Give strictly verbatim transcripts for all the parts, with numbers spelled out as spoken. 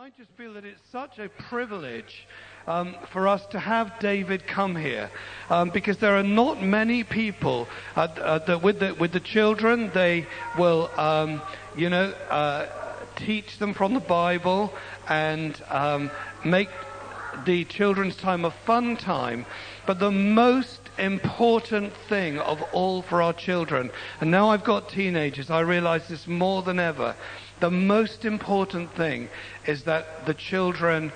I just feel that it's such a privilege um, for us to have David come here, um, because there are not many people uh, uh, that with the with the children, they will, um, you know, uh, teach them from the Bible and um, make the children's time a fun time. But the most important thing of all for our children, and now I've got teenagers, I realize this more than ever. The most important thing is that the children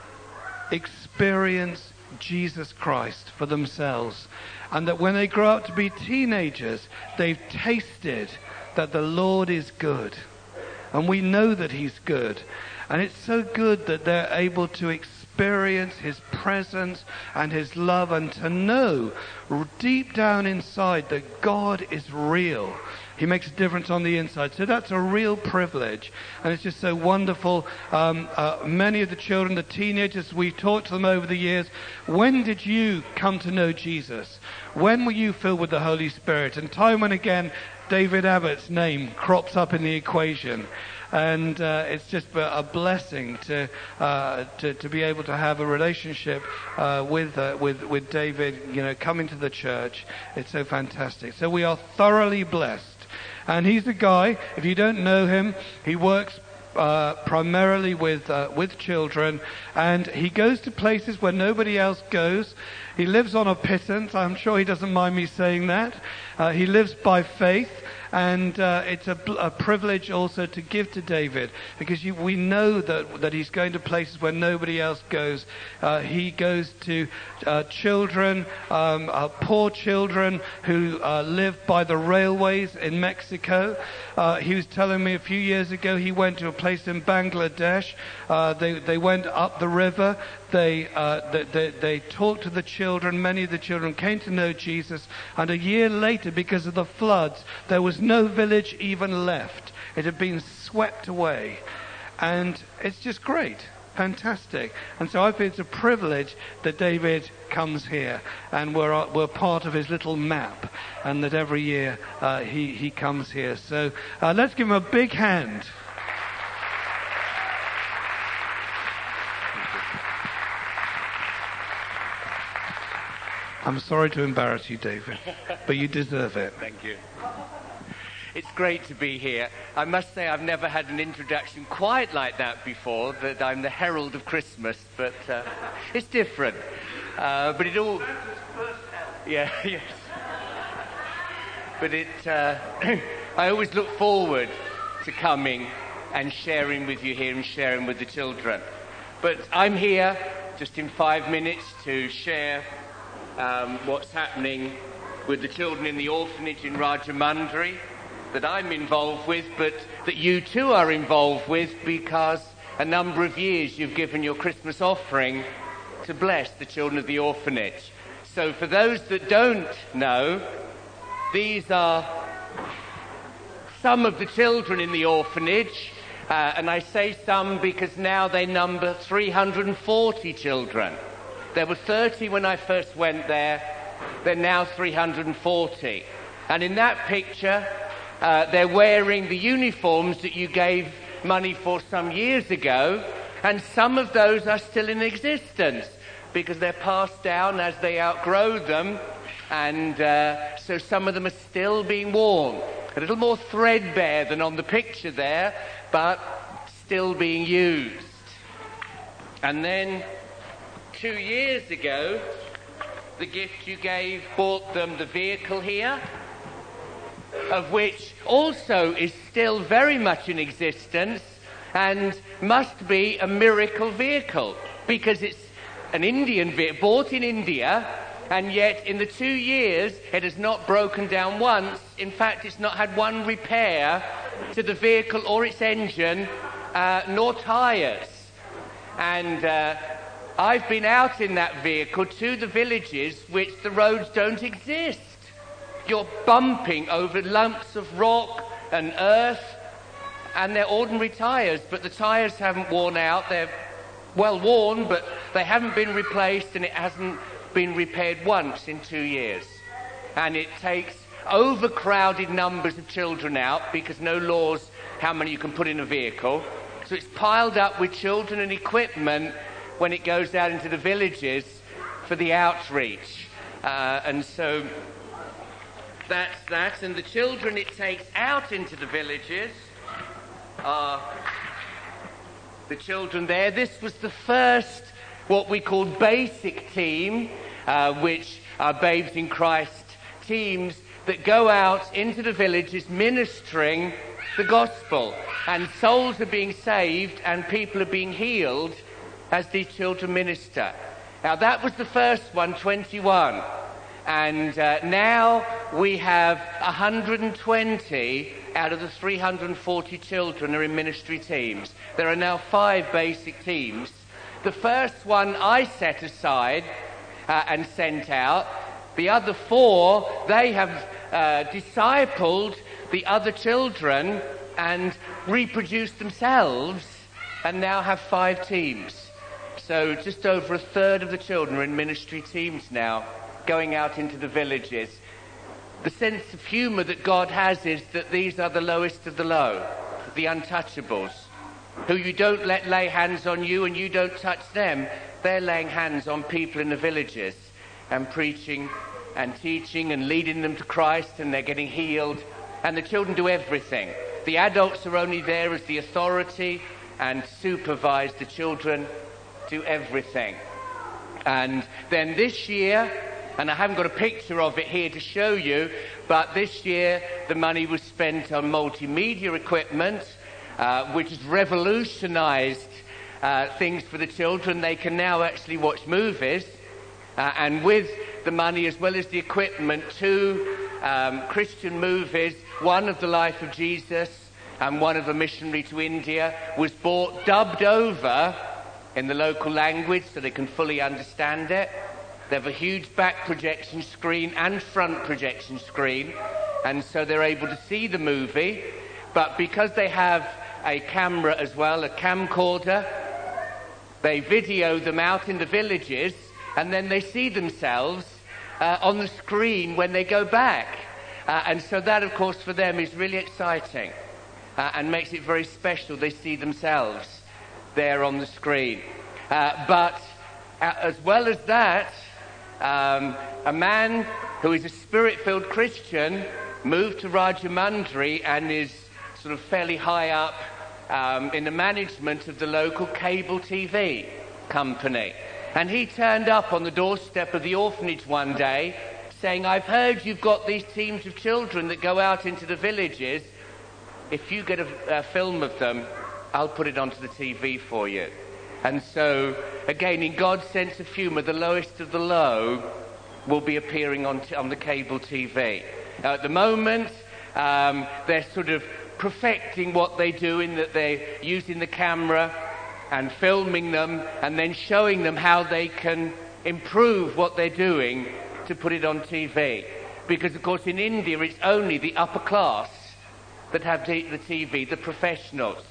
experience Jesus Christ for themselves, and that when they grow up to be teenagers, they've tasted that the Lord is good, and we know that He's good, and it's so good that they're able to experience His presence and His love, and to know deep down inside that God is real. He makes a difference on the inside. So that's a real privilege. And it's just so wonderful. Um, uh, many of the children, the teenagers, we've talked to them over the years. When did you come to know Jesus? When were you filled with the Holy Spirit? And time and again, David Abbott's name crops up in the equation. And uh, it's just a blessing to, uh, to to be able to have a relationship uh, with uh, with with David. You know, coming to the church, it's so fantastic. So we are thoroughly blessed. And he's a guy. If you don't know him, he works uh, primarily with uh, with children, and he goes to places where nobody else goes. He lives on a pittance. I'm sure he doesn't mind me saying that. Uh, he lives by faith. And uh, it's a, a privilege also to give to David, because you, we know that that he's going to places where nobody else goes. Uh, he goes to uh, children, um, uh, poor children who uh, live by the railways in Mexico. Uh, he was telling me a few years ago he went to a place in Bangladesh. Uh, they they went up the river. They, uh, they, they, they talked to the children. Many of the children came to know Jesus. And a year later, because of the floods, there was no village even left. It had been swept away. And it's just great. Fantastic. And so I feel it's a privilege that David comes here. And we're, we're part of his little map. And that every year uh, he, he comes here. So uh, let's give him a big hand. I'm sorry to embarrass you, David, but you deserve it. Thank you. It's great to be here. I must say I've never had an introduction quite like that before, that I'm the herald of Christmas, but uh, it's different. Uh, but it all... Yeah, yes. But it... Uh, I always look forward to coming and sharing with you here and sharing with the children. But I'm here just in five minutes to share Um, what's happening with the children in the orphanage in Rajamundry that I'm involved with, but that you too are involved with, because a number of years you've given your Christmas offering to bless the children of the orphanage. So for those that don't know, these are some of the children in the orphanage, uh, and I say some because now they number three hundred forty children. There were thirty when I first went there. They're now three hundred forty. And in that picture, uh, they're wearing the uniforms that you gave money for some years ago. And some of those are still in existence because they're passed down as they outgrow them. And uh, so some of them are still being worn. A little more threadbare than on the picture there, but still being used. And then two years ago, the gift you gave bought them the vehicle here, of which also is still very much in existence and must be a miracle vehicle, because it's an Indian vehicle, bought in India, and yet in the two years it has not broken down once. In fact, it's not had one repair to the vehicle or its engine, uh, nor tyres. And uh, I've been out in that vehicle to the villages which the roads don't exist. You're bumping over lumps of rock and earth, and they're ordinary tyres, but the tyres haven't worn out. They're well worn, but they haven't been replaced, and it hasn't been repaired once in two years. And it takes overcrowded numbers of children out, because no laws how many you can put in a vehicle. So it's piled up with children and equipment when it goes out into the villages for the outreach. Uh, and so that's that. And the children it takes out into the villages are the children there. This was the first, what we call basic team, uh, which are Babes in Christ teams that go out into the villages ministering the gospel. And souls are being saved and people are being healed as these children minister. Now that was the first one, twenty-one. And uh, now we have one hundred twenty out of the three hundred forty children are in ministry teams. There are now five basic teams. The first one I set aside uh, and sent out. The other four, they have uh, discipled the other children and reproduced themselves and now have five teams. So just over a third of the children are in ministry teams now, going out into the villages. The sense of humour that God has is that these are the lowest of the low, the untouchables, who you don't let lay hands on you and you don't touch them. They're laying hands on people in the villages and preaching and teaching and leading them to Christ, and they're getting healed. And the children do everything. The adults are only there as the authority and supervise. The children do everything. And then this year, and I haven't got a picture of it here to show you, but this year the money was spent on multimedia equipment, uh, which has revolutionized uh, things for the children. They can now actually watch movies, uh, and with the money as well as the equipment, two um, Christian movies, one of the life of Jesus and one of a missionary to India, was bought, dubbed over in the local language so they can fully understand it. They have a huge back projection screen and front projection screen, and so they're able to see the movie. But because they have a camera as well, a camcorder, they video them out in the villages, and then they see themselves uh, on the screen when they go back. Uh, and so that, of course, for them is really exciting uh, and makes it very special. They see themselves there on the screen. Uh, but uh, as well as that, um, a man who is a spirit-filled Christian moved to Rajamundry and is sort of fairly high up um, in the management of the local cable T V company. And he turned up on the doorstep of the orphanage one day saying, "I've heard you've got these teams of children that go out into the villages. If you get a, a film of them, I'll put it onto the T V for you." And so, again, in God's sense of humour, the lowest of the low will be appearing on, t- on the cable T V. Now, at the moment, um, they're sort of perfecting what they do in that they're using the camera and filming them and then showing them how they can improve what they're doing to put it on T V. Because, of course, in India, it's only the upper class that have the, the T V, the professionals.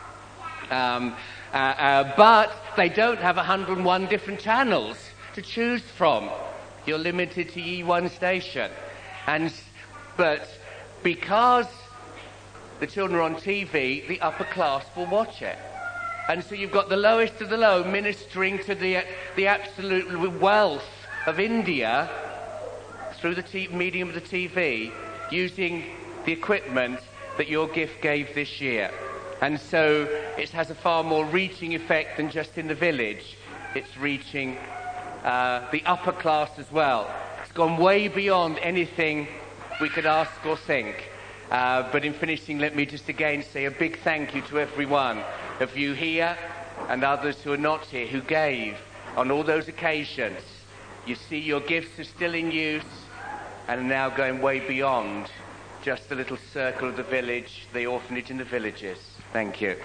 Um, uh, uh, but they don't have one hundred and one different channels to choose from. You're limited to E one station. And, but because the children are on T V, the upper class will watch it. And so you've got the lowest of the low ministering to the, the absolute wealth of India through the t- medium of the T V, using the equipment that your gift gave this year. And so it has a far more reaching effect than just in the village. It's reaching uh, the upper class as well. It's gone way beyond anything we could ask or think. Uh, but in finishing, let me just again say a big thank you to every one of you here and others who are not here, who gave on all those occasions. You see, your gifts are still in use and are now going way beyond just the little circle of the village, the orphanage and the villages. Thank you.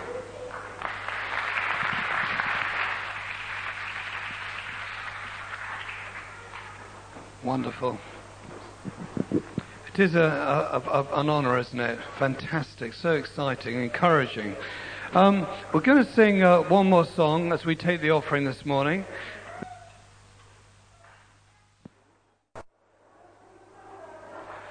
Wonderful. It is a, a, a, an honour, isn't it? Fantastic, so exciting, encouraging. Um, we're going to sing uh, one more song as we take the offering this morning.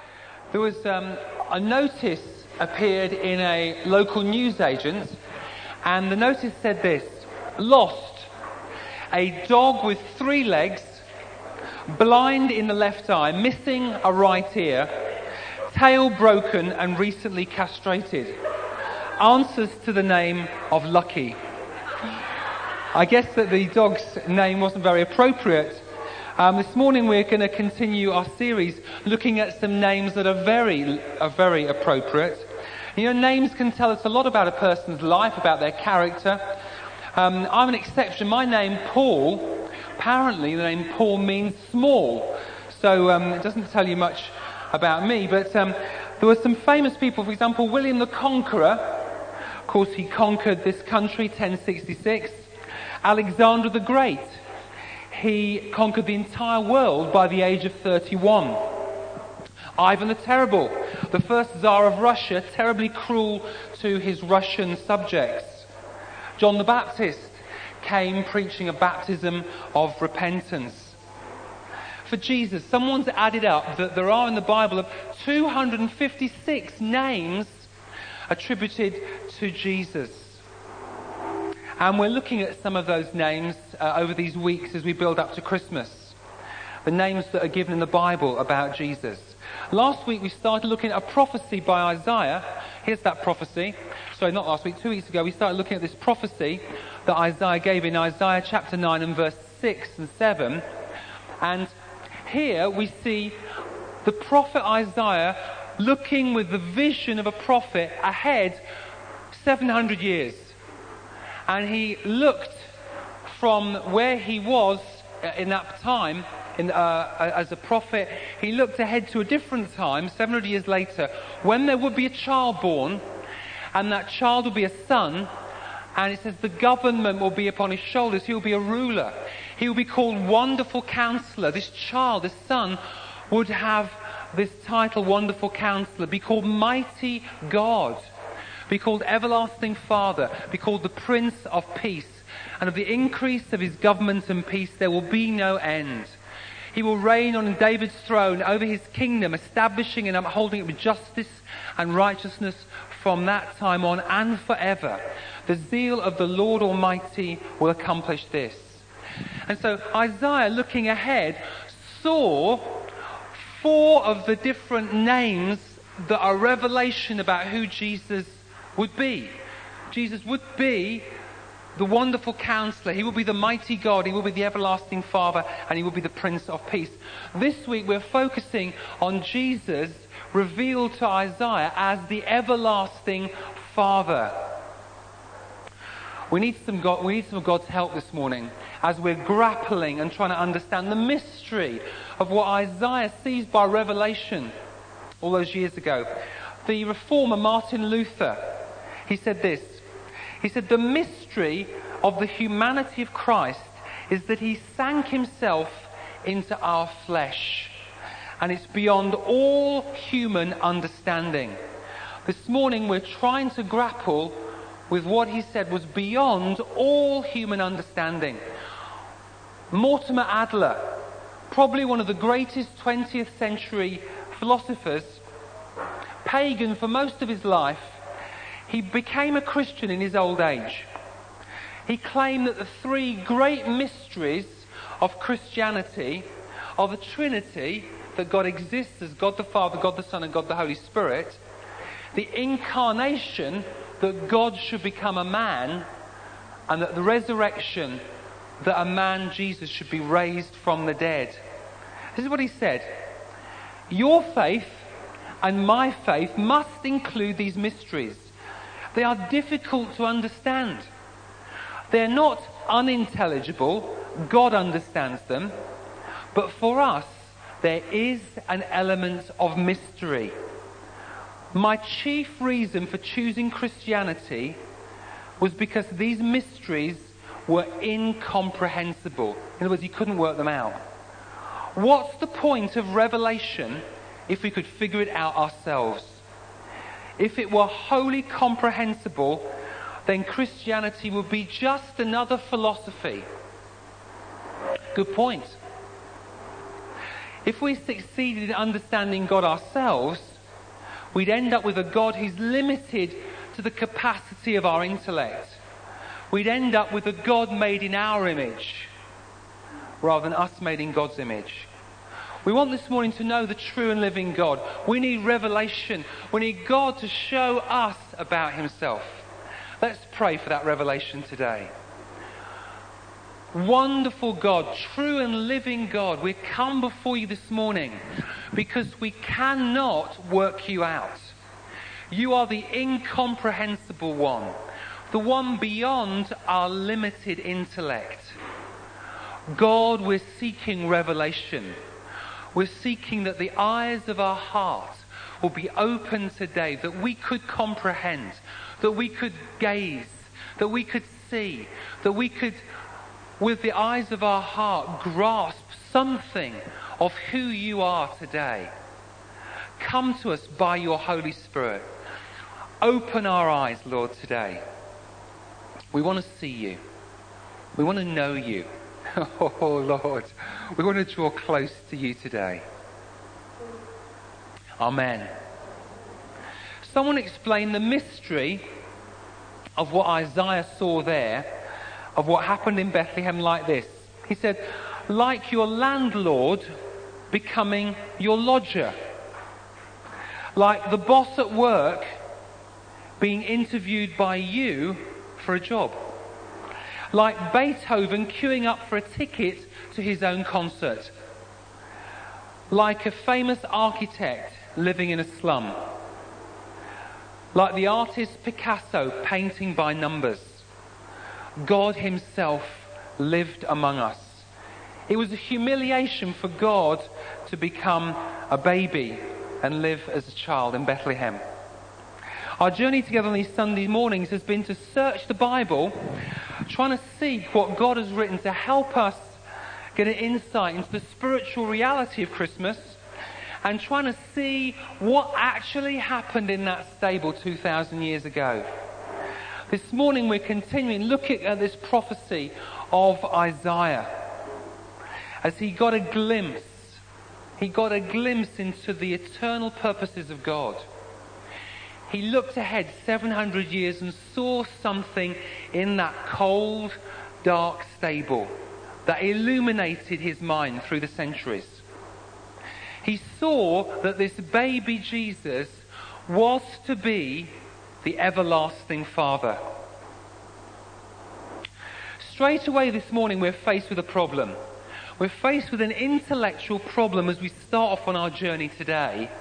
There was um, a notice appeared in a local newsagent And the notice said this: lost, a dog with three legs, blind in the left eye, missing a right ear, tail broken and recently castrated. Answers to the name of Lucky. I guess that the dog's name wasn't very appropriate. Um, this morning we're going to continue our series looking at some names that are very, are very appropriate. You know, names can tell us a lot about a person's life, about their character. Um, I'm an exception. My name, Paul, apparently the name Paul means small. So um, it doesn't tell you much about me. But um, there were some famous people, for example, William the Conqueror. Of course, he conquered this country, ten sixty-six. Alexander the Great. He conquered the entire world by the age of thirty-one. Ivan the Terrible, the first Tsar of Russia, terribly cruel to his Russian subjects. John the Baptist came preaching a baptism of repentance. For Jesus, someone's added up that there are in the Bible of two hundred fifty-six names attributed to Jesus. And we're looking at some of those names uh, over these weeks as we build up to Christmas. The names that are given in the Bible about Jesus. Last week we started looking at a prophecy by Isaiah. Here's that prophecy. Sorry, not last week, two weeks ago we started looking at this prophecy that Isaiah gave in Isaiah chapter nine and verse six and seven. And here we see the prophet Isaiah looking with the vision of a prophet ahead seven hundred years. And he looked from where he was in that time in, uh, as a prophet. He looked ahead to a different time, seven hundred years later, when there would be a child born, and that child will be a son. And it says the government will be upon his shoulders. He will be a ruler. He will be called Wonderful Counselor. This child, this son, would have this title, Wonderful Counselor, be called Mighty God, be called Everlasting Father, be called the Prince of Peace. And of the increase of his government and peace there will be no end. He will reign on David's throne over his kingdom, establishing and upholding it with justice and righteousness from that time on and forever. The zeal of the Lord Almighty will accomplish this. And so Isaiah, looking ahead, saw four of the different names that are revelation about who Jesus would be. Jesus would be the Wonderful Counselor. He will be the Mighty God. He will be the Everlasting Father. And he will be the Prince of Peace. This week we're focusing on Jesus revealed to Isaiah as the Everlasting Father. We need some God, we need some of God's help this morning as we're grappling and trying to understand the mystery of what Isaiah sees by revelation all those years ago. The reformer Martin Luther, he said this. He said, the mystery of the humanity of Christ is that he sank himself into our flesh. And it's beyond all human understanding. This morning we're trying to grapple with what he said was beyond all human understanding. Mortimer Adler, probably one of the greatest twentieth century philosophers, pagan for most of his life, he became a Christian in his old age. He claimed that the three great mysteries of Christianity are the Trinity, that God exists as God the Father, God the Son, and God the Holy Spirit, the incarnation, that God should become a man, and that the resurrection, that a man, Jesus, should be raised from the dead. This is what he said. Your faith and my faith must include these mysteries. They are difficult to understand. They're not unintelligible. God understands them. But for us, there is an element of mystery. My chief reason for choosing Christianity was because these mysteries were incomprehensible. In other words, you couldn't work them out. What's the point of revelation if we could figure it out ourselves? If it were wholly comprehensible, then Christianity would be just another philosophy. Good point. If we succeeded in understanding God ourselves, we'd end up with a God who's limited to the capacity of our intellect. we'd end up with a God made in our image rather than us made in God's image. We want this morning to know the true and living God. We need revelation. We need God to show us about himself. Let's pray for that revelation today. Wonderful God, true and living God, we come before you this morning because we cannot work you out. You are the incomprehensible one, the one beyond our limited intellect. God, we're seeking revelation. We're seeking that the eyes of our heart will be open today, that we could comprehend, that we could gaze, that we could see, that we could, with the eyes of our heart, grasp something of who you are today. Come to us by your Holy Spirit. Open our eyes, Lord, today. We want to see you. We want to know you. Oh, Lord, we want to draw close to you today. Amen. Someone explained the mystery of what Isaiah saw there, of what happened in Bethlehem like this. He said, like your landlord becoming your lodger. Like the boss at work being interviewed by you for a job. Like Beethoven queuing up for a ticket to his own concert. Like a famous architect living in a slum. Like the artist Picasso painting by numbers. God himself lived among us. It was a humiliation for God to become a baby and live as a child in Bethlehem. Our journey together on these Sunday mornings has been to search the Bible, trying to seek what God has written to help us get an insight into the spiritual reality of Christmas, and trying to see what actually happened in that stable two thousand years ago. This morning we're continuing looking at this prophecy of Isaiah as he got a glimpse, he got a glimpse into the eternal purposes of God. He looked ahead seven hundred years and saw something in that cold, dark stable that illuminated his mind through the centuries. He saw that this baby Jesus was to be the everlasting Father. Straight away this morning we're faced with a problem. We're faced with an intellectual problem as we start off on our journey today.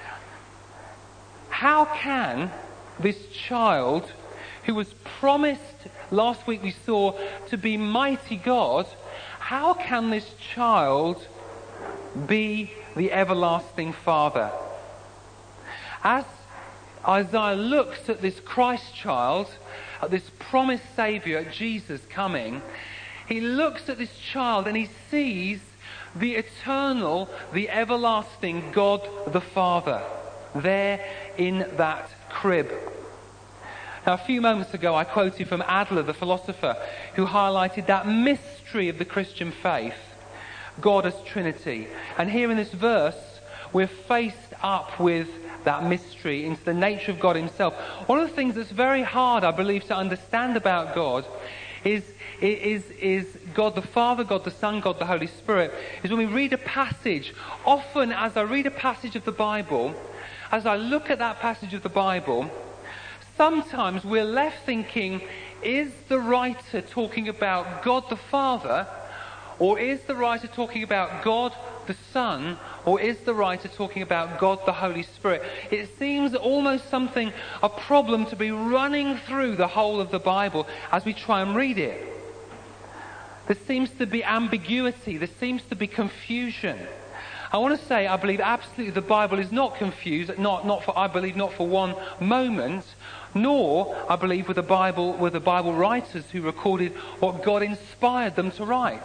How can this child, who was promised, last week we saw, to be mighty God, how can this child be the everlasting Father? As Isaiah looks at this Christ child, at this promised Saviour, at Jesus coming, he looks at this child and he sees the eternal, the everlasting God the Father there in that crib. Now, a few moments ago I quoted from Adler, the philosopher, who highlighted that mystery of the Christian faith, God as Trinity. And here in this verse we're faced up with that mystery into the nature of God himself. One of the things that's very hard, I believe, to understand about God is, is, is God the Father, God the Son, God the Holy Spirit, is when we read a passage. Often as I read a passage of the Bible, as I look at that passage of the Bible, sometimes we're left thinking, is the writer talking about God the Father, or is the writer talking about God the Son, or is the writer talking about God the Holy Spirit? It seems almost something, a problem to be running through the whole of the Bible as we try and read it. There seems to be ambiguity, there seems to be confusion. I want to say, I believe absolutely the Bible is not confused, not, not for, I believe not for one moment, nor, I believe, with the Bible, with the Bible writers who recorded what God inspired them to write.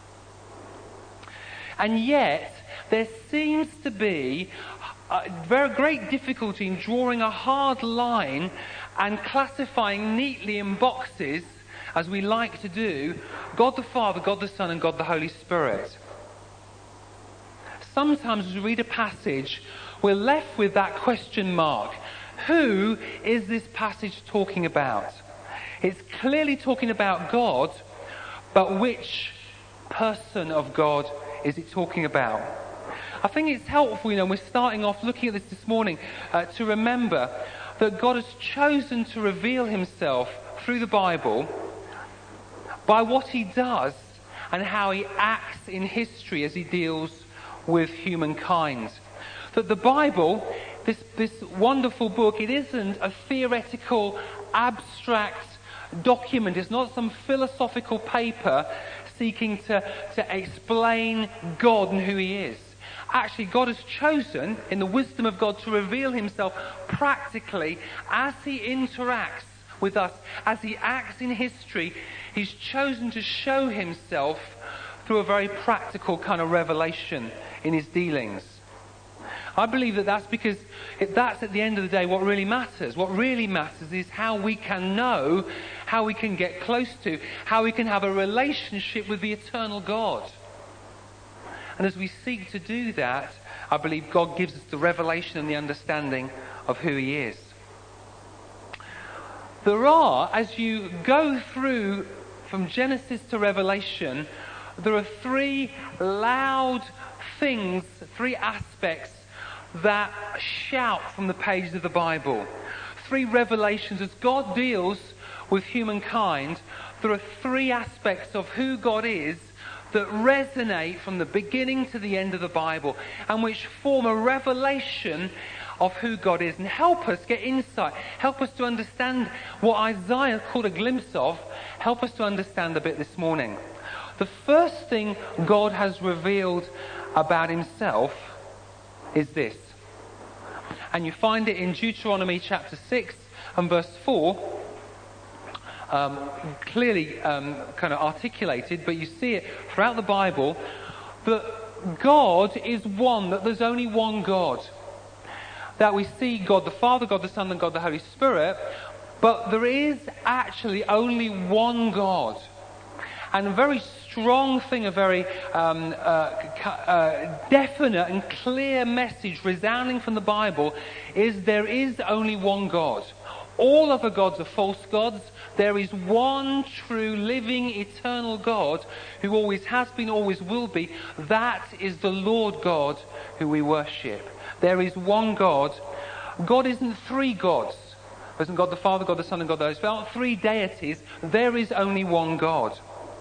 And yet, there seems to be a very great difficulty in drawing a hard line and classifying neatly in boxes, as we like to do, God the Father, God the Son, and God the Holy Spirit. Sometimes as we read a passage, we're left with that question mark. Who is this passage talking about? It's clearly talking about God, but which person of God is it talking about? I think it's helpful, you know, we're starting off looking at this this morning, uh, to remember that God has chosen to reveal himself through the Bible by what he does and how he acts in history as he deals with humankind. That the Bible, this, this wonderful book, it isn't a theoretical, abstract document. It's not some philosophical paper seeking to, to explain God and who he is. Actually, God has chosen, in the wisdom of God, to reveal himself practically as he interacts with us, as he acts in history. He's chosen to show himself through a very practical kind of revelation in his dealings. I believe that that's because it, that's at the end of the day what really matters. What really matters is how we can know, how we can get close to, how we can have a relationship with the eternal God. And as we seek to do that, I believe God gives us the revelation and the understanding of who he is. There are, as you go through from Genesis to Revelation, there are three loud things, three aspects that shout from the pages of the Bible. Three revelations. As God deals with humankind, there are three aspects of who God is that resonate from the beginning to the end of the Bible and which form a revelation of who God is and help us get insight, help us to understand what Isaiah called a glimpse of, help us to understand a bit this morning. The first thing God has revealed about himself is this. And you find it in Deuteronomy chapter six and verse four. Um, clearly um, kind of articulated, but you see it throughout the Bible, that God is one, that there's only one God. That we see God the Father, God the Son, and God the Holy Spirit, but there is actually only one God. And a very strong thing, a very um, uh, uh, definite and clear message resounding from the Bible is there is only one God. All other gods are false gods. There is one true, living, eternal God who always has been, always will be. That is the Lord God who we worship. There is one God. God isn't three gods. There isn't God the Father, God the Son, and God the Holy Spirit. There aren't three deities. There is only one God.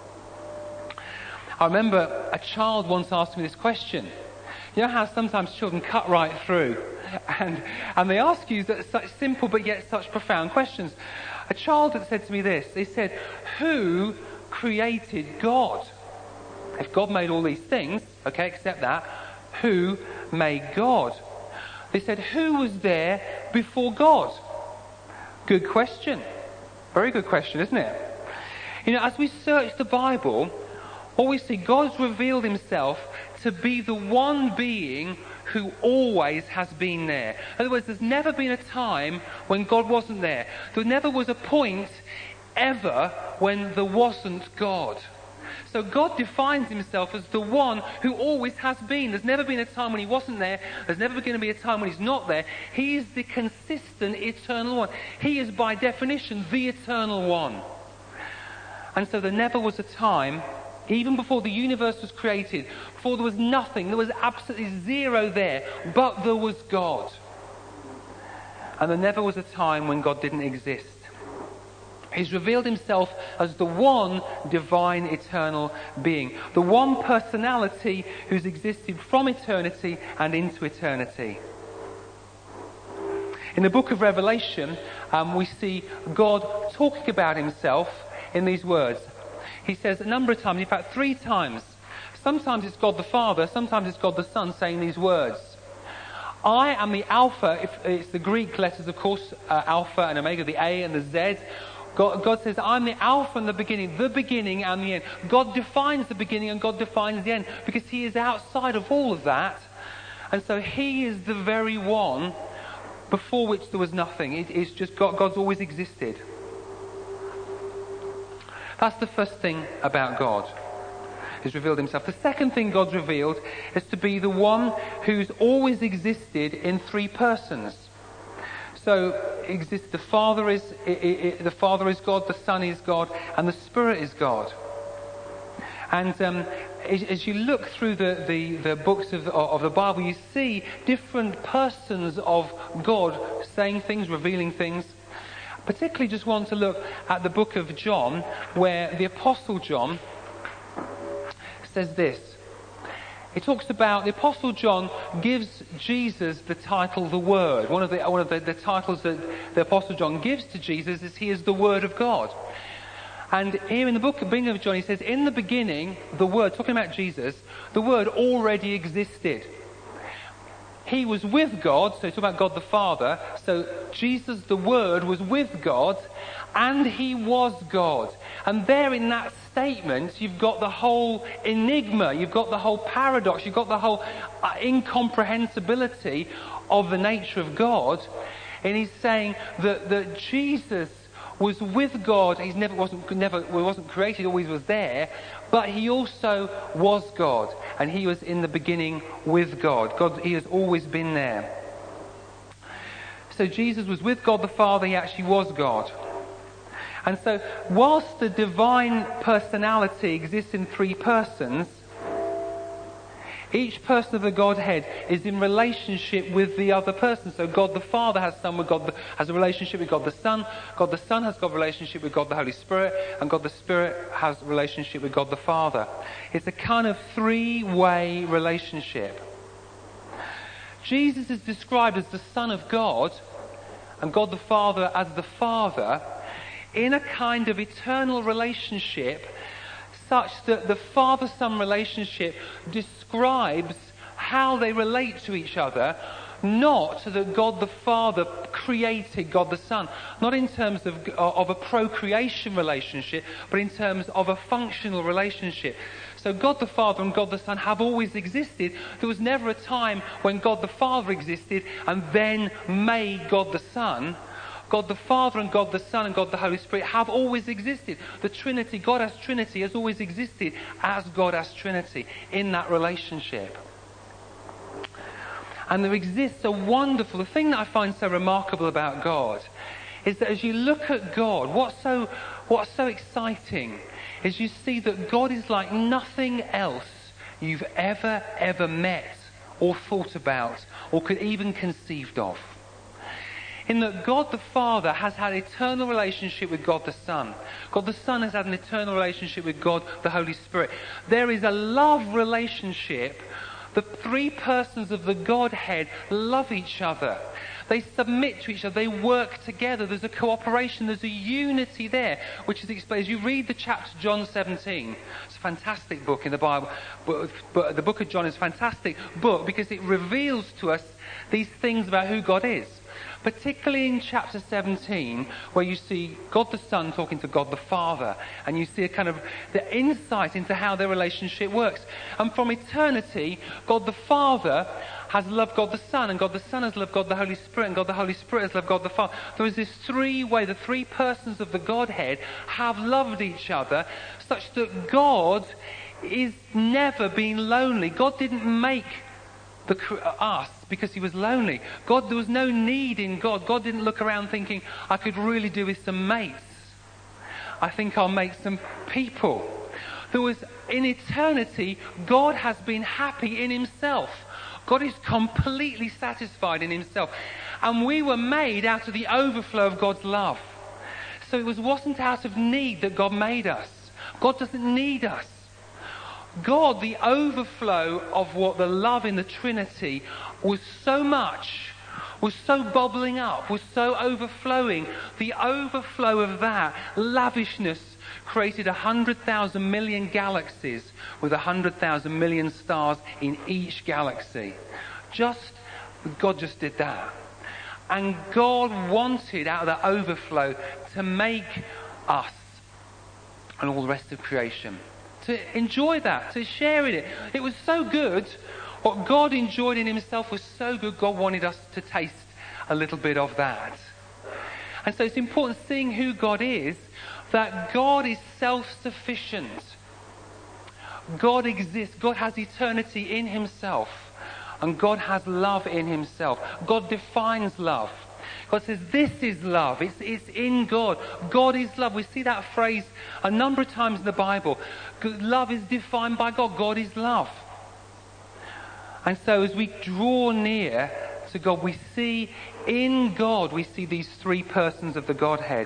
I remember a child once asked me this question. You know how sometimes children cut right through and and they ask you such simple but yet such profound questions. A child had said to me this. They said, who created God? If God made all these things, okay, accept that. Who made God? They said, who was there before God? Good question. Very good question, isn't it? You know, as we search the Bible, what we see, God's revealed himself to be the one being who always has been there. In other words, there's never been a time when God wasn't there. There never was a point ever when there wasn't God. So God defines himself as the one who always has been. There's never been a time when he wasn't there. There's never going to be a time when he's not there. He is the consistent, eternal one. He is by definition the eternal one. And so there never was a time, even before the universe was created, before there was nothing, there was absolutely zero there, but there was God. And there never was a time when God didn't exist. He's revealed himself as the one divine eternal being, the one personality who's existed from eternity and into eternity. In the book of Revelation, um, we see God talking about himself in these words. He says a number of times, in fact three times, sometimes it's God the Father, sometimes it's God the Son saying these words. I am the Alpha, if it's the Greek letters of course, uh, Alpha and Omega, the A and the Z. God, God says, I'm the Alpha and the beginning, the beginning and the end. God defines the beginning and God defines the end because he is outside of all of that. And so he is the very one before which there was nothing. It, it's just God, God's always existed. That's the first thing about God. He's revealed himself. The second thing God's revealed is to be the one who's always existed in three persons. So it exists. The Father is it, it, the Father is God, the Son is God, and the Spirit is God. And um, as, as you look through the, the, the books of, of the Bible, you see different persons of God saying things, revealing things. Particularly just want to look at the book of John, where the Apostle John says this. He talks about, the Apostle John gives Jesus the title, the Word. One of the, one of the, the titles that the Apostle John gives to Jesus is he is the Word of God. And here in the book of beginning of John, he says, in the beginning, the Word, talking about Jesus, the Word already existed. He was with God, so he's talking about God the Father. So Jesus, the Word, was with God, and he was God. And there in that statement, you've got the whole enigma, you've got the whole paradox, you've got the whole uh, incomprehensibility of the nature of God. And he's saying that, that Jesus was with God. He never wasn't never wasn't created, always was there, but he also was God, and he was in the beginning with God. God, he has always been there. So Jesus was with God the Father. He actually was God. And so, whilst the divine personality exists in three persons, each person of the Godhead is in relationship with the other person. So God the Father has some with God the, has a relationship with God the Son. God the Son has got a relationship with God the Holy Spirit, and God the Spirit has a relationship with God the Father. It's a kind of three-way relationship. Jesus is described as the Son of God, and God the Father as the Father, in a kind of eternal relationship, such that the father-son relationship describes how they relate to each other, not that God the Father created God the Son, not in terms of, of a procreation relationship, but in terms of a functional relationship. So God the Father and God the Son have always existed. There was never a time when God the Father existed and then made God the Son. God the Father and God the Son and God the Holy Spirit have always existed. The Trinity, God as Trinity, has always existed as God as Trinity in that relationship. And there exists a wonderful, the thing that I find so remarkable about God is that as you look at God, what's so, what's so exciting is you see that God is like nothing else you've ever, ever met or thought about or could even conceived of. In that God the Father has had an eternal relationship with God the Son. God the Son has had an eternal relationship with God the Holy Spirit. There is a love relationship. The three persons of the Godhead love each other. They submit to each other. They work together. There's a cooperation. There's a unity there, which is explained. As you read the chapter John seventeen, it's a fantastic book in the Bible. But, but the book of John is a fantastic book because it reveals to us these things about who God is. Particularly in chapter seventeen, where you see God the Son talking to God the Father, and you see a kind of the insight into how their relationship works. And from eternity, God the Father has loved God the Son, and God the Son has loved God the Holy Spirit, and God the Holy Spirit has loved God the Father. There is this three-way, the three persons of the Godhead have loved each other, such that God is never been lonely. God didn't make the, us because he was lonely. God, there was no need in God. God didn't look around thinking, I could really do with some mates. I think I'll make some people. There was, in eternity, God has been happy in himself. God is completely satisfied in himself. And we were made out of the overflow of God's love. So it was, wasn't out of need that God made us. God doesn't need us. God, the overflow of what the love in the Trinity was so much, was so bubbling up, was so overflowing. The overflow of that lavishness created a hundred thousand million galaxies with a hundred thousand million stars in each galaxy. Just, God just did that. And God wanted out of that overflow to make us and all the rest of creation. To enjoy that, to share in it. It was so good. What God enjoyed in himself was so good, God wanted us to taste a little bit of that. And so it's important seeing who God is, that God is self-sufficient. God exists. God has eternity in himself. And God has love in himself. God defines love. God says this is love. It's, it's in God. God is love. We see that phrase a number of times in the Bible. Love is defined by God. God is love. And so as we draw near to God, we see in God, we see these three persons of the Godhead.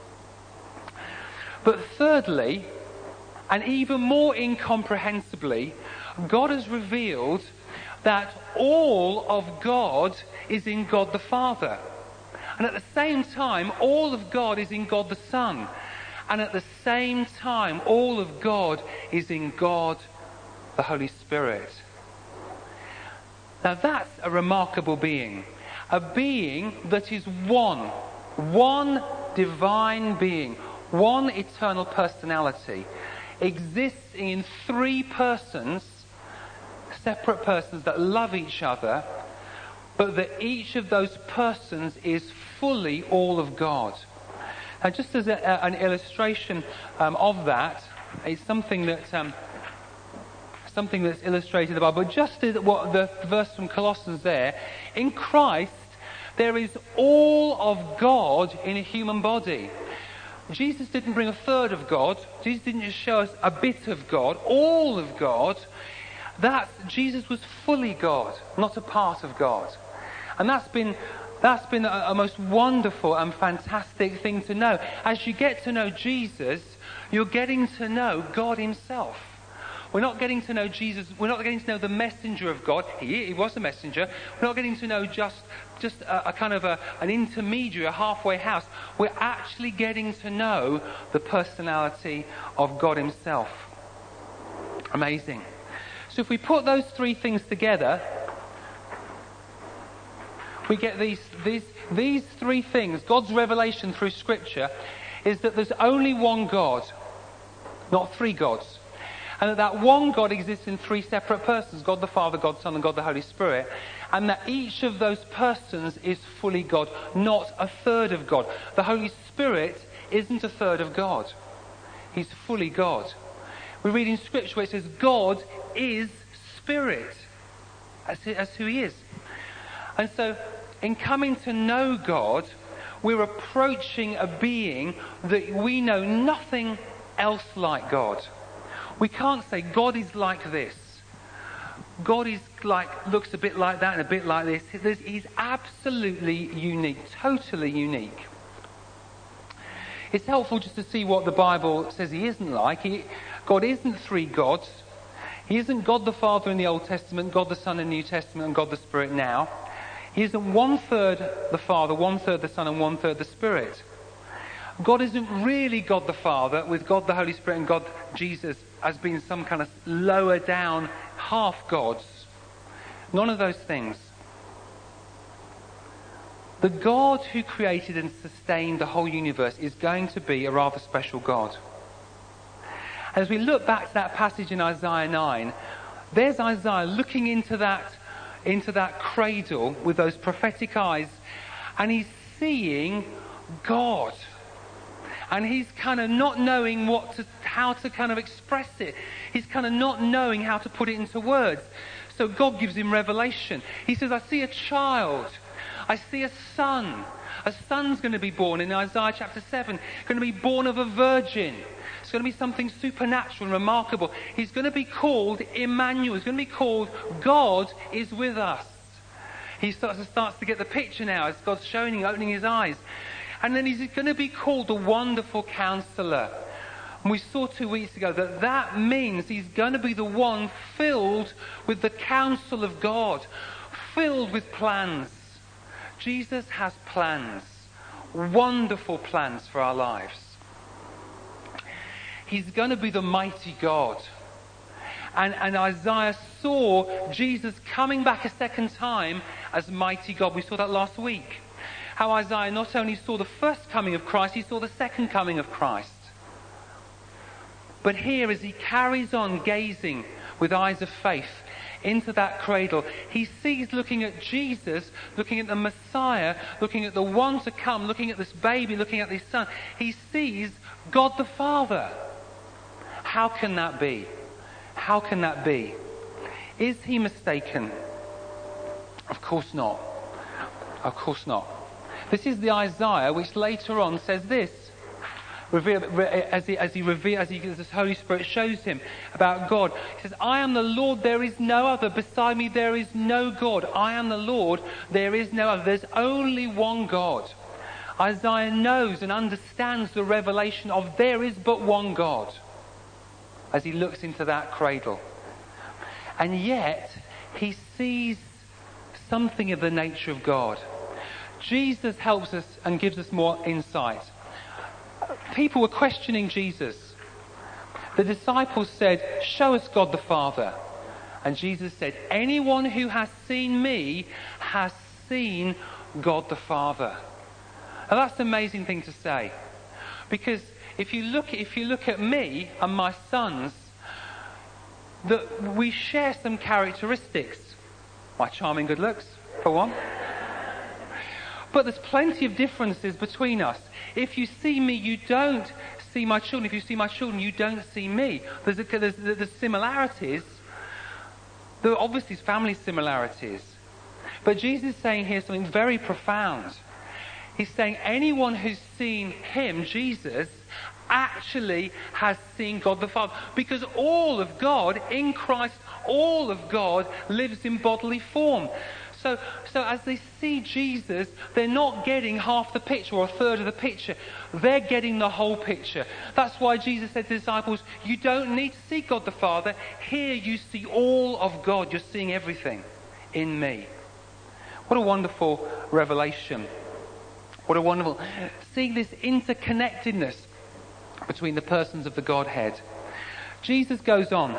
But thirdly, and even more incomprehensibly, God has revealed that all of God is in God the Father. And at the same time, all of God is in God the Son. And at the same time, all of God is in God the Holy Spirit. Now that's a remarkable being. A being that is one. One divine being. One eternal personality. Exists in three persons, separate persons that love each other, but that each of those persons is fully all of God. Now, just as a, a, an illustration um, of that, it's something that um, something that's illustrated in the Bible. But just as what the verse from Colossians there, in Christ there is all of God in a human body. Jesus didn't bring a third of God. Jesus didn't just show us a bit of God, all of God. That Jesus was fully God, not a part of God. And that's been that's been a, a most wonderful and fantastic thing to know. As you get to know Jesus, you're getting to know God himself. We're not getting to know Jesus, we're not getting to know the messenger of God. He, he was a messenger. We're not getting to know just, just a, a kind of a, an intermediary, a halfway house. We're actually getting to know the personality of God himself. Amazing. So if we put those three things together, we get these, these, these three things. God's revelation through Scripture is that there's only one God, not three gods. And that that one God exists in three separate persons, God the Father, God the Son, and God the Holy Spirit. And that each of those persons is fully God, not a third of God. The Holy Spirit isn't a third of God. He's fully God. We read in Scripture where it says God is Spirit. That's who he is. And so, in coming to know God, we're approaching a being that we know nothing else like God. We can't say God is like this. God is like, looks a bit like that and a bit like this. He's absolutely unique, totally unique. It's helpful just to see what the Bible says he isn't like. He, God isn't three gods. He isn't God the Father in the Old Testament, God the Son in the New Testament, and God the Spirit now. He isn't one third the Father, one third the Son, and one third the Spirit. God isn't really God the Father, with God the Holy Spirit and God Jesus as being some kind of lower down half gods. None of those things. The God who created and sustained the whole universe is going to be a rather special God. As we look back to that passage in Isaiah nine, there's Isaiah looking into that, into that cradle with those prophetic eyes, and he's seeing God. And he's kind of not knowing what to, how to kind of express it. He's kind of not knowing how to put it into words. So God gives him revelation. He says, I see a child. I see a son. A son's going to be born in Isaiah chapter seven. Going to be born of a virgin. It's going to be something supernatural and remarkable. He's going to be called Emmanuel. He's going to be called God is with us. He starts to, starts to get the picture now as God's showing him, opening his eyes. And then he's going to be called the Wonderful Counselor. And we saw two weeks ago that that means he's going to be the one filled with the counsel of God, filled with plans. Jesus has plans, wonderful plans for our lives. He's going to be the mighty God. And, and Isaiah saw Jesus coming back a second time as mighty God. We saw that last week. How Isaiah not only saw the first coming of Christ, he saw the second coming of Christ. But here, as he carries on gazing with eyes of faith into that cradle, he sees, looking at Jesus, looking at the Messiah, looking at the one to come, looking at this baby, looking at this son, he sees God the Father. How can that be? How can that be? Is he mistaken? Of course not. Of course not. This is the Isaiah which later on says this. Reveal, as he, as he reveals, as, he, as the Holy Spirit shows him about God. He says, I am the Lord, there is no other. Beside me there is no God. I am the Lord, there is no other. There's only one God. Isaiah knows and understands the revelation of there is but one God as he looks into that cradle. And yet, he sees something of the nature of God. Jesus helps us and gives us more insight. People were questioning Jesus. The disciples said, show us God the Father. And Jesus said, anyone who has seen me has seen God the Father. Now that's an amazing thing to say. Because if you look, if you look at me and my sons, that we share some characteristics. My charming good looks, for one. But there's plenty of differences between us. If you see me, you don't see my children. If you see my children, you don't see me. There's, a, there's, there's similarities. There are obviously family similarities. But Jesus is saying here something very profound. He's saying anyone who's seen him, Jesus, actually has seen God the Father. Because all of God, in Christ, all of God lives in bodily form. So, so as they see Jesus, they're not getting half the picture or a third of the picture. They're getting the whole picture. That's why Jesus said to the disciples, you don't need to see God the Father. Here you see all of God. You're seeing everything in me. What a wonderful revelation. What a wonderful... Seeing this interconnectedness between the persons of the Godhead. Jesus goes on.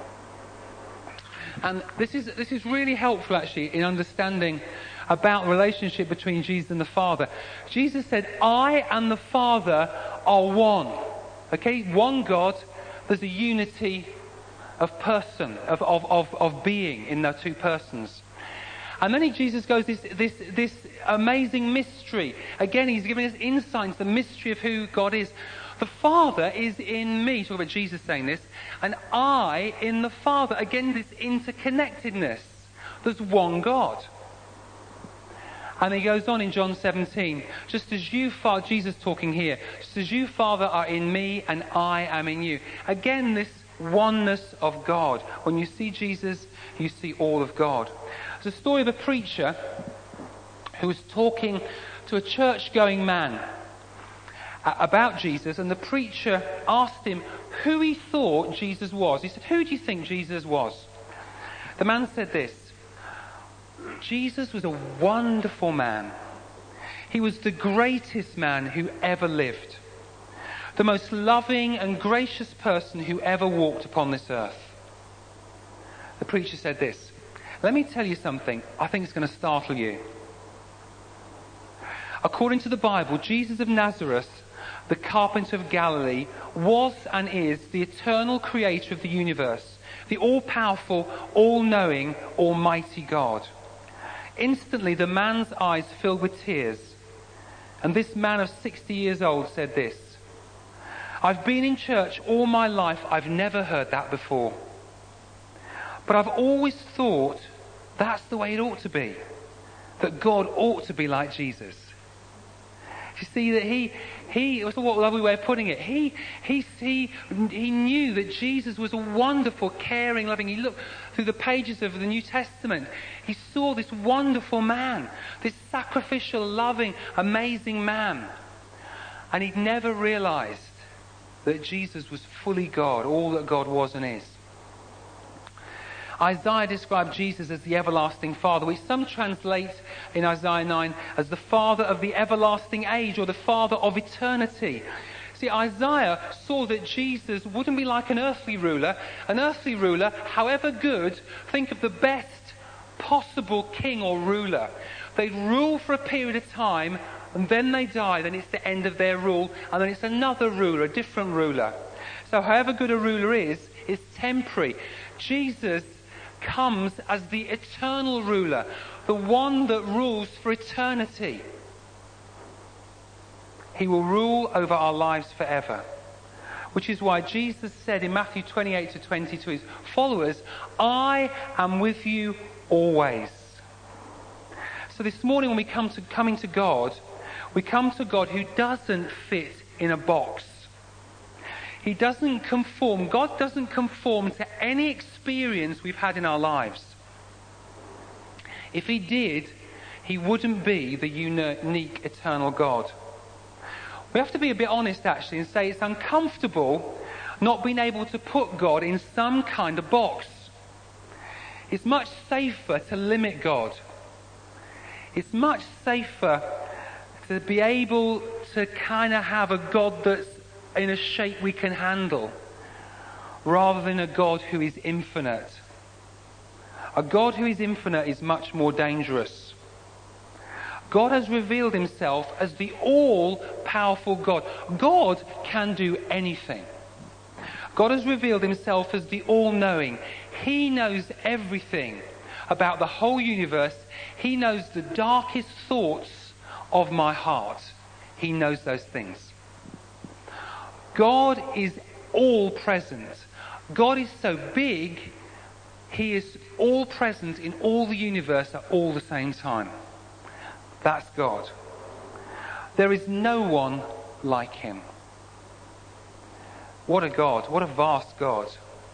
And this is this is really helpful, actually, in understanding about the relationship between Jesus and the Father. Jesus said, I and the Father are one. Okay? One God. There's a unity of person, of, of, of, of being in the two persons. And then he, Jesus goes this, this, this amazing mystery. Again, he's giving us insight into the mystery of who God is. The Father is in me. Talk about Jesus saying this. And I in the Father. Again, this interconnectedness. There's one God. And he goes on in John seventeen. Just as you, Father, Jesus talking here. Just as you, Father, are in me and I am in you. Again, this oneness of God. When you see Jesus, you see all of God. There's a story of a preacher who was talking to a church-going man about Jesus, and the preacher asked him who he thought Jesus was. He said, who do you think Jesus was? The man said this, Jesus was a wonderful man. He was the greatest man who ever lived. The most loving and gracious person who ever walked upon this earth. The preacher said this, let me tell you something, I think it's going to startle you. According to the Bible, Jesus of Nazareth, the carpenter of Galilee, was and is the eternal creator of the universe, the all-powerful, all-knowing, almighty God. Instantly the man's eyes filled with tears, and this man of sixty years old said this, I've been in church all my life, I've never heard that before. But I've always thought that's the way it ought to be, that God ought to be like Jesus. You see that he, he, it was a lovely way of putting it. He, he, he, he knew that Jesus was a wonderful, caring, loving. He looked through the pages of the New Testament. He saw this wonderful man, this sacrificial, loving, amazing man. And he'd never realized that Jesus was fully God, all that God was and is. Isaiah described Jesus as the everlasting Father, which some translate in Isaiah nine as the Father of the everlasting age, or the Father of eternity. See, Isaiah saw that Jesus wouldn't be like an earthly ruler. An earthly ruler, however good, think of the best possible king or ruler. They'd rule for a period of time, and then they die, then it's the end of their rule, and then it's another ruler, a different ruler. So however good a ruler is, is temporary. Jesus comes as the eternal ruler, the one that rules for eternity. He will rule over our lives forever. Which is why Jesus said in Matthew twenty-eight to twenty to his followers, I am with you always. So this morning when we come to coming to God, We come to God who doesn't fit in a box. He doesn't conform. God doesn't conform to any experience we've had in our lives. If he did, he wouldn't be the unique, eternal God. We have to be a bit honest, actually, and say it's uncomfortable not being able to put God in some kind of box. It's much safer to limit God. It's much safer to be able to kind of have a God that's in a shape we can handle, rather than a God who is infinite. A God who is infinite is much more dangerous. God has revealed himself as the all-powerful God. God can do anything. God has revealed himself as the all-knowing. He knows everything about the whole universe. He knows the darkest thoughts of my heart. He knows those things. God is all-present. God is so big, he is all-present in all the universe at all the same time. That's God. There is no one like him. What a God. What a vast God.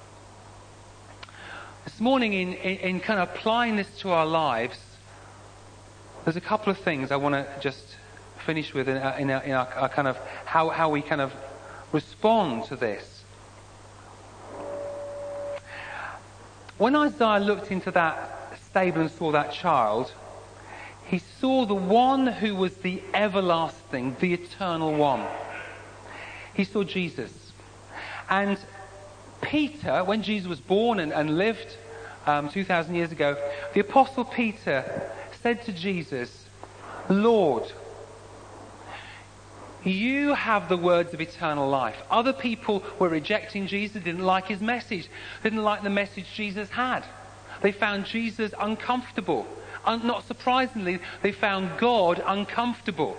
This morning, in, in, in kind of applying this to our lives, there's a couple of things I want to just finish with in, our, in, our, in our, our kind of how, how we kind of respond to this. When Isaiah looked into that stable and saw that child, he saw the one who was the everlasting, the eternal one. He saw Jesus. And Peter, when Jesus was born and, and lived um, two thousand years ago, the Apostle Peter said to Jesus, Lord, you have the words of eternal life. Other people were rejecting Jesus, didn't like his message, didn't like the message Jesus had. They found Jesus uncomfortable. Un- not surprisingly, they found God uncomfortable.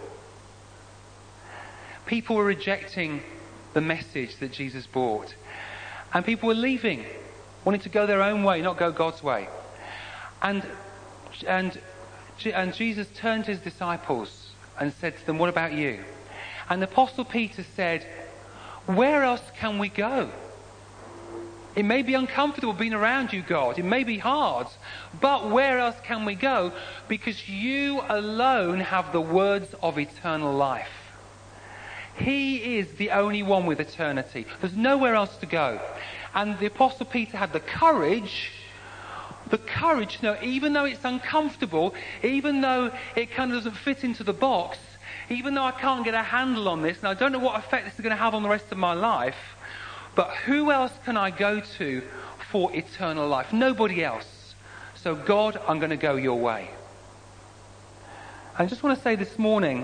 People were rejecting the message that Jesus brought. And people were leaving, wanting to go their own way, not go God's way. And, and, and Jesus turned to his disciples and said to them, what about you? And the Apostle Peter said, where else can we go? It may be uncomfortable being around you, God. It may be hard. But where else can we go? Because you alone have the words of eternal life. He is the only one with eternity. There's nowhere else to go. And the Apostle Peter had the courage, the courage to know, even though it's uncomfortable, even though it kind of doesn't fit into the box, even though I can't get a handle on this, and I don't know what effect this is going to have on the rest of my life, but who else can I go to for eternal life? Nobody else. So God, I'm going to go your way. I just want to say this morning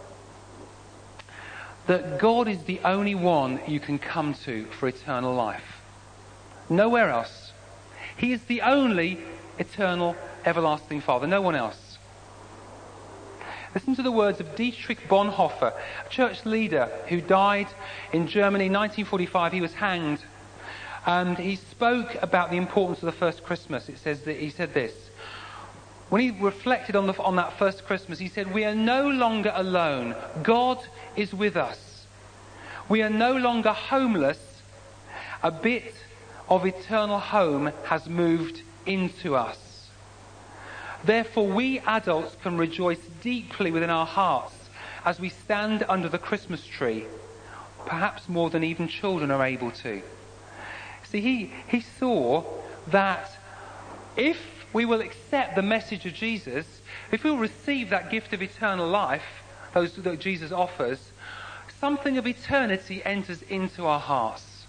that God is the only one you can come to for eternal life. Nowhere else. He is the only eternal, everlasting Father. No one else. Listen to the words of Dietrich Bonhoeffer, a church leader who died in Germany in nineteen forty-five. He was hanged. And he spoke about the importance of the first Christmas. It says that he said this. When he reflected on, the, on that first Christmas, he said, we are no longer alone. God is with us. We are no longer homeless. A bit of eternal home has moved into us. Therefore, we adults can rejoice deeply within our hearts as we stand under the Christmas tree, perhaps more than even children are able to. See, he, he saw that if we will accept the message of Jesus, if we'll receive that gift of eternal life, those that Jesus offers, something of eternity enters into our hearts.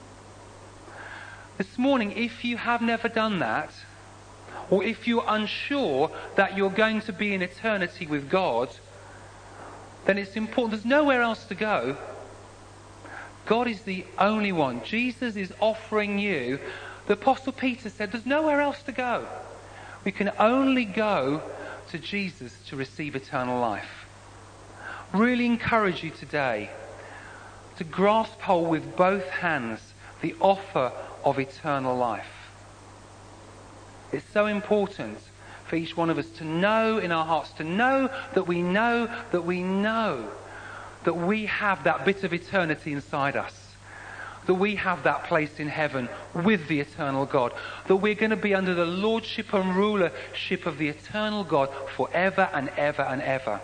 This morning, if you have never done that, or if you're unsure that you're going to be in eternity with God, then it's important. There's nowhere else to go. God is the only one. Jesus is offering you. The Apostle Peter said there's nowhere else to go. We can only go to Jesus to receive eternal life. Really encourage you today to grasp hold with both hands the offer of eternal life. It's so important for each one of us to know in our hearts, to know that we know that we know that we have that bit of eternity inside us. That we have that place in heaven with the eternal God. That we're going to be under the lordship and rulership of the eternal God forever and ever and ever.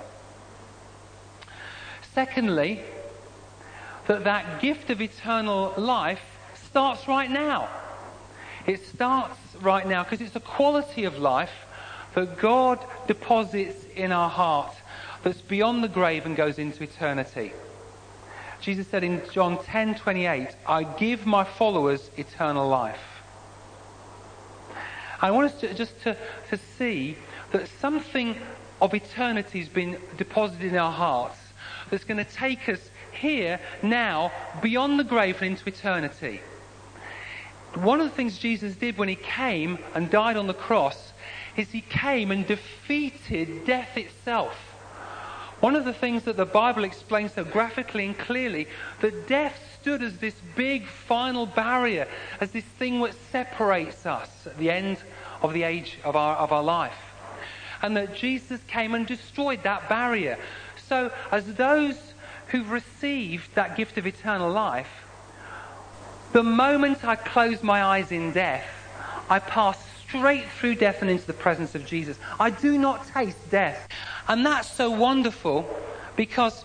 Secondly, that that gift of eternal life starts right now. It starts right now because it's a quality of life that God deposits in our heart that's beyond the grave and goes into eternity. Jesus said in John ten twenty-eight, I give my followers eternal life. I want us to, just to, to see that something of eternity has been deposited in our hearts that's going to take us here, now, beyond the grave and into eternity. One of the things Jesus did when he came and died on the cross is he came and defeated death itself. One of the things that the Bible explains so graphically and clearly, that death stood as this big final barrier, as this thing that separates us at the end of the age of our, of our life. And that Jesus came and destroyed that barrier. So as those who've received that gift of eternal life, the moment I close my eyes in death, I pass straight through death and into the presence of Jesus. I do not taste death. And that's so wonderful because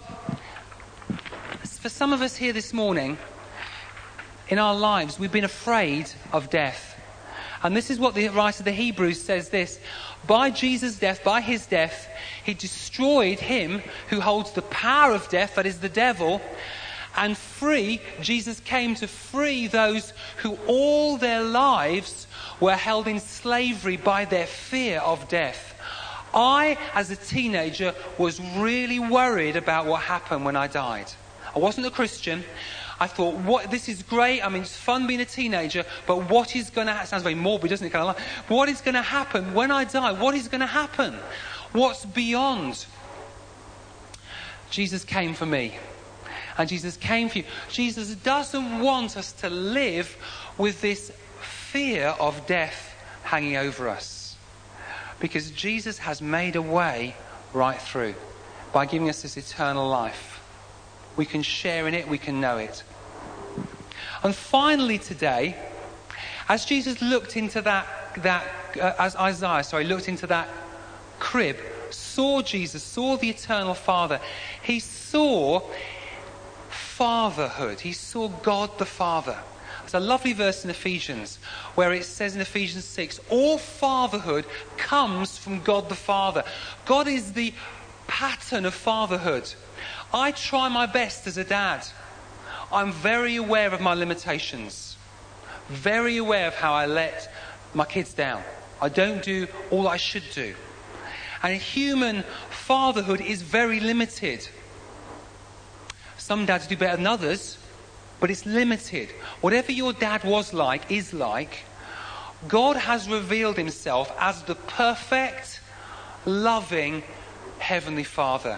for some of us here this morning, in our lives, we've been afraid of death. And this is what the writer of the Hebrews says this. By Jesus' death, by his death, he destroyed him who holds the power of death, that is the devil, and free, Jesus came to free those who all their lives were held in slavery by their fear of death. I, as a teenager, was really worried about what happened when I died. I wasn't a Christian. I thought, what, this is great. I mean, it's fun being a teenager, but what is going to happen? Sounds very morbid, doesn't it? Kind of like, what is going to happen when I die? What is going to happen? What's beyond? Jesus came for me. And Jesus came for you. Jesus doesn't want us to live with this fear of death hanging over us. Because Jesus has made a way right through by giving us this eternal life. We can share in it, we can know it. And finally today, as Jesus looked into that, that uh, as Isaiah, sorry, looked into that crib, saw Jesus, saw the eternal Father, he saw fatherhood. He saw God the Father. There's a lovely verse in Ephesians where it says in Ephesians six, all fatherhood comes from God the Father. God is the pattern of fatherhood. I try my best as a dad. I'm very aware of my limitations. Very aware of how I let my kids down. I don't do all I should do. And human fatherhood is very limited. Some dads do better than others, but it's limited. Whatever your dad was like, is like, God has revealed himself as the perfect, loving, Heavenly Father.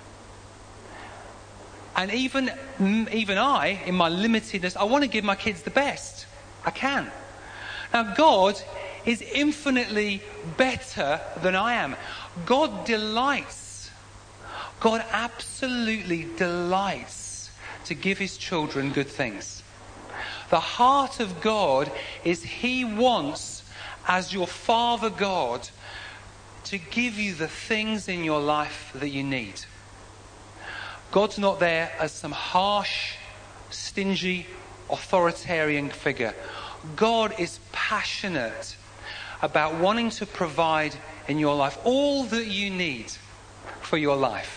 And even, even I, in my limitedness, I want to give my kids the best. I can. Now, God is infinitely better than I am. God delights. God absolutely delights to give his children good things. The heart of God is he wants, as your Father God, to give you the things in your life that you need. God's not there as some harsh, stingy, authoritarian figure. God is passionate about wanting to provide in your life all that you need for your life.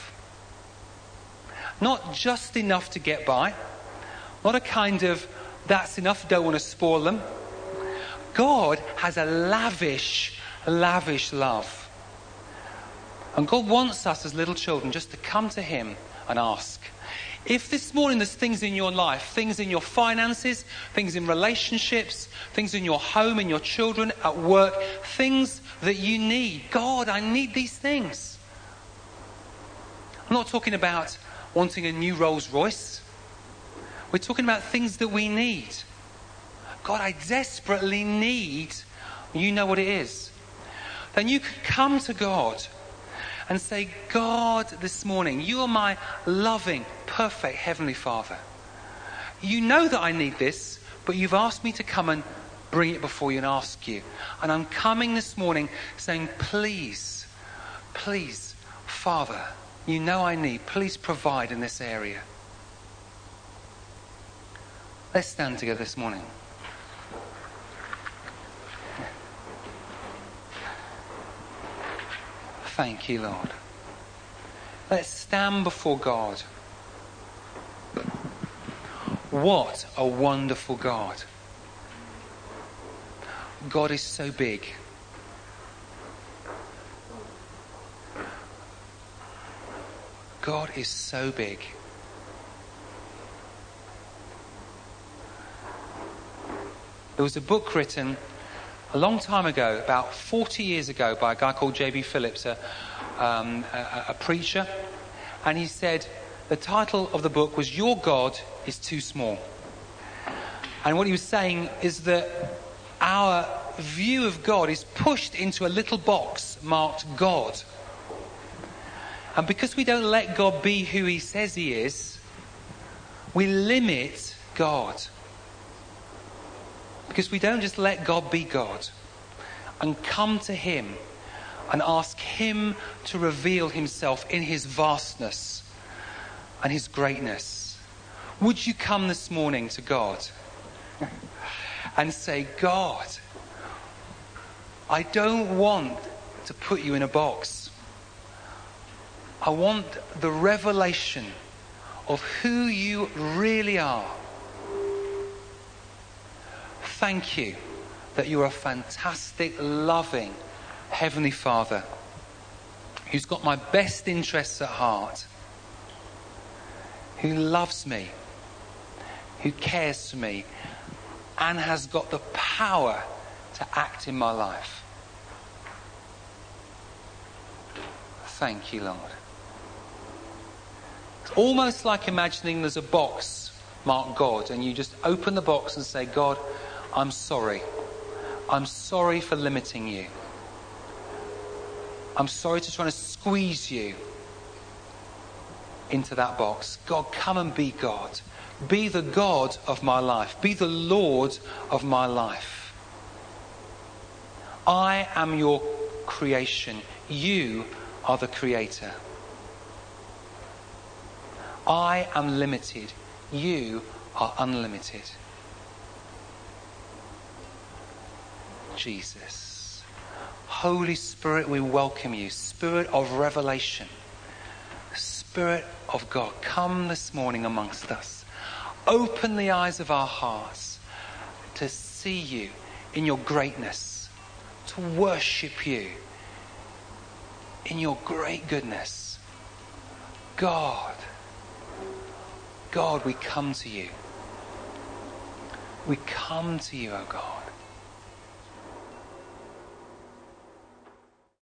Not just enough to get by. Not a kind of, that's enough, don't want to spoil them. God has a lavish, lavish love. And God wants us as little children just to come to him and ask. If this morning there's things in your life, things in your finances, things in relationships, things in your home, in your children, at work, things that you need. God, I need these things. I'm not talking about wanting a new Rolls Royce. We're talking about things that we need. God, I desperately need, you know what it is. then you could come to God and say, God, this morning, you are my loving, perfect Heavenly Father. You know that I need this, but you've asked me to come and bring it before you and ask you. And I'm coming this morning saying, please, please, Father, you know I need, please provide in this area. Let's stand together this morning. Thank you, Lord. Let's stand before God. What a wonderful God. God is so big. God is so big. There was a book written a long time ago, about forty years ago, by a guy called J B Phillips, a, um, a, a preacher. And he said, the title of the book was Your God is Too Small. And what he was saying is that our view of God is pushed into a little box marked God. And because we don't let God be who he says he is, we limit God. Because we don't just let God be God and come to him and ask him to reveal himself in his vastness and his greatness. Would you come this morning to God and say, God, I don't want to put you in a box. I want the revelation of who you really are. Thank you that you're a fantastic, loving Heavenly Father who's got my best interests at heart, who loves me, who cares for me, and has got the power to act in my life. Thank you, Lord. It's almost like imagining there's a box marked God, and you just open the box and say, God, I'm sorry. I'm sorry for limiting you. I'm sorry to try to squeeze you into that box. God, come and be God. Be the God of my life. Be the Lord of my life. I am your creation. You are the creator. I am limited. You are unlimited. Jesus. Holy Spirit, we welcome you. Spirit of revelation. Spirit of God, come this morning amongst us. Open the eyes of our hearts to see you in your greatness, to worship you in your great goodness. God, God, we come to you. We come to you, oh God.